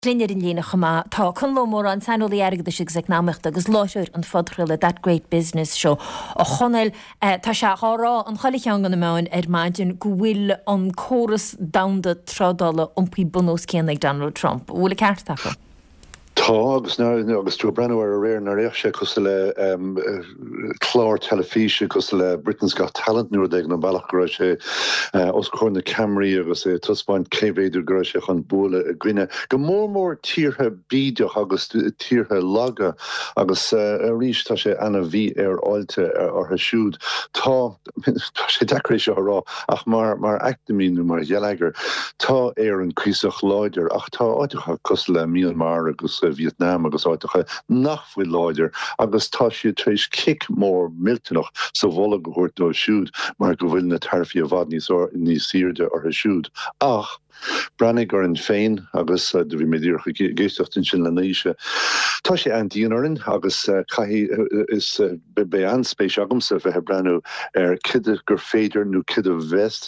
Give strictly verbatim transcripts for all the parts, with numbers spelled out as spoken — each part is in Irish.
Rinnear in lína chumá tá chun lomór an sanolí airgad sig economic agus láisiúr an fodchrile That Great Business Show a chonel tá se hárá an cholik an an máin ar maidin go bhfuil an choras damda trádála ompí bunós céannig Donald Trump. Bhfuil ceart take? Tá agus ná agus tú brenn ar a réir na réise cos le chlár telefíe cos le Britain's Got Talent nuair ag na bailach go sé os chuir na Camry agus é tuspáint céhhéidir go sé chun bula a gcuine. Go mór mór tíortha bídeach agus tíortha laga agus a ríis tá sé anna bhí ar áilte ar a siúd. Tá sé decréis se rá ach mar mar actamíú mar dhealagar tá ar an crísach láidir ach tá áiticha cos le Myanmar agus Vietnam agus áiticha nachfuil láidir agus tá siad trééis kick mór miltenach sa bhla go chuirt ó siúd mar go bhfuil na tarfií a bhd níos siirde ar a siúd. Ach Brannig ar an féin agus de bhí méidir géisteachtain sin le níise. Tá sé an díanarin agus caihí is be anspéis agamsa bheit brenn ar kide gur féidir nó kide vest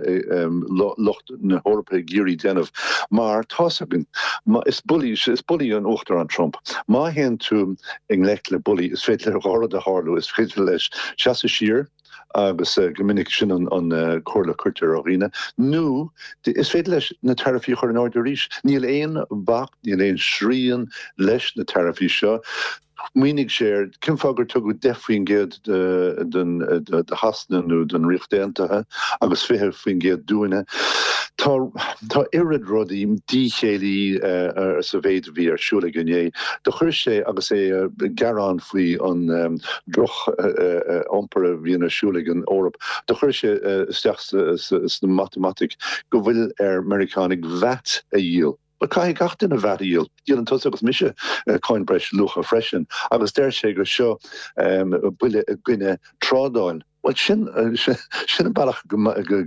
locht na Europa géirí denmh. Mar tásagan is bully is bully an ochtar an Trump. Má hen tú ing lech le bully is féit le gá a háú is féidir leis se sír agus gomininic sin an chóla chuirtar ághine. Nu is féidir leis na tarfií chuir an áidir ríis. Níl éon bach, níl éon srían leis na tarfií seo. Mínig séir cin fágur tu go defrioin géad de hasnaú den richtéantathe agus fithe faoin géad dúine. Tá tá irid rodí díchéalaí ar sa bhéid bhí ar siúla gné. De chuir sé agus é garán faoi an droch ompara bhí na siúla an Órap. De chuir sé isteach na matematic go bhfuil ar Americanig vat a díal. Ba cai gatain a bheit íal. Díal an tos agus mise coin breis lucha freisin. Agus déir sé go seo buile a gcuine trádáin. Well sin sin bailach go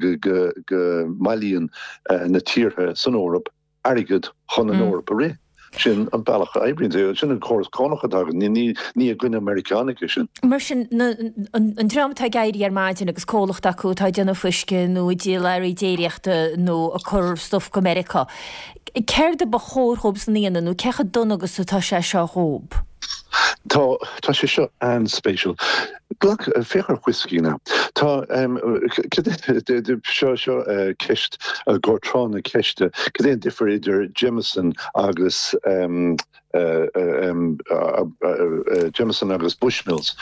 mailíonn na tíortha san Órap airgid chun an Órap a ré. Sin an bailach éibrin sin an choras cánacha dagan ní ní a gcuine Americanig sin. Mar sin an dramtá gaiirí ar maidin agus cólacht acu tá déanana fuisce nó díal ar déireachta nó a chur stof go America. Ceir de ba chóir hób san íana nó cecha dun agus tá sé seo hób. Tá tá sé seo an spéisial. Glach féchar whisky na. Tá seo seo ceist górtrán a ceiste, go dtéon differ idir Jameson agus Jameson agus Bushmills.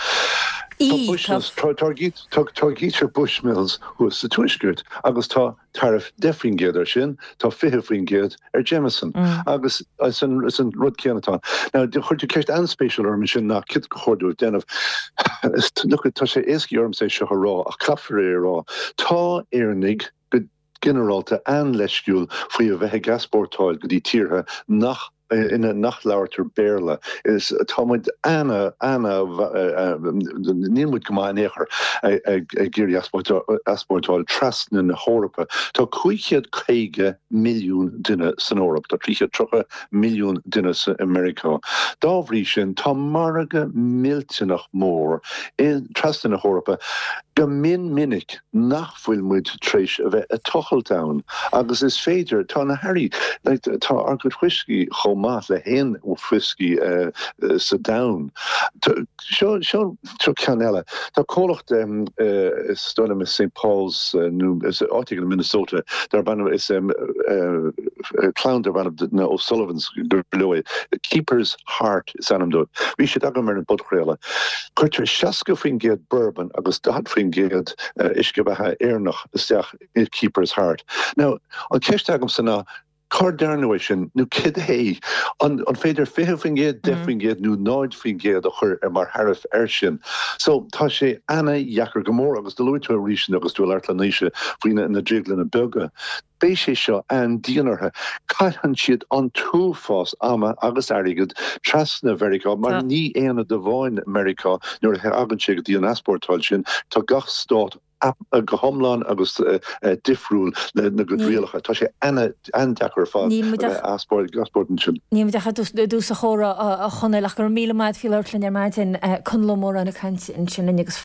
Targítar Bushmills hu sa tuisgurt agus tá tarif defrin géad ar sin, tá fihefrin géad ar Jameson agus san rud ceannatá. Now de chuirte ceist anspéisial ar sin nach kit chordú denmh. Look tá sé éasci orm sé seo rá a clafré rá. Tá éarnig go generalta an leisciúil faoi a bheitthe gaspórtáil go dtí tíortha nach ina nachláirtar béle is támuid anna anna nímuid go mai éair géirí aspórtáil trasna na Hórapa. Tá chuichead chéige milliún duine san Órap, tá tríchead trocha milliún duine sa America. Dábhrí sin tá marga miltenach mór in trasna na Hórapa go min minic nachfuil muid tréis a bheith a tochel down agus is féidir tá na Harry tá argad whisky chomat le hen ó whisky sa down. Seo seo tro canella. Tá cólacht is stoile me Saint Paul's nu is áitigan in Minnesota. Dar ban is clown der ban na O'Sullivan's below. The Keeper's Heart is anam do. We should agam mer an budchréile. Cuirtar seaca fin géad bourbon agus dad fin géad isce bethe éarnach isteach i Keeper's Heart. Now, an ceist agam sanna Car darnaway sin nu kid hé an an féidir fihe fin géad defin géad nu náid fin géad a chur ar mar harif ersin. So tá sé anna jacker gomór agus de luú a rísin agus tú airtlaníise faoine na driglan na bega. Bé sé seo an díanarthe caihan siad an túfás ama agus airigid trasna America mar ní éana de bháin America nuair a agan sé go dtí an aspórtáil sin tá gach stát a go homláán agus difriúil le na go dríalacha. Tá sé anna an dechar fád aspórtin sin. Níim decha dús a chóra a chonneach gur míle maid fií leirlinn ar maidin chunlómór an a cant in sin agus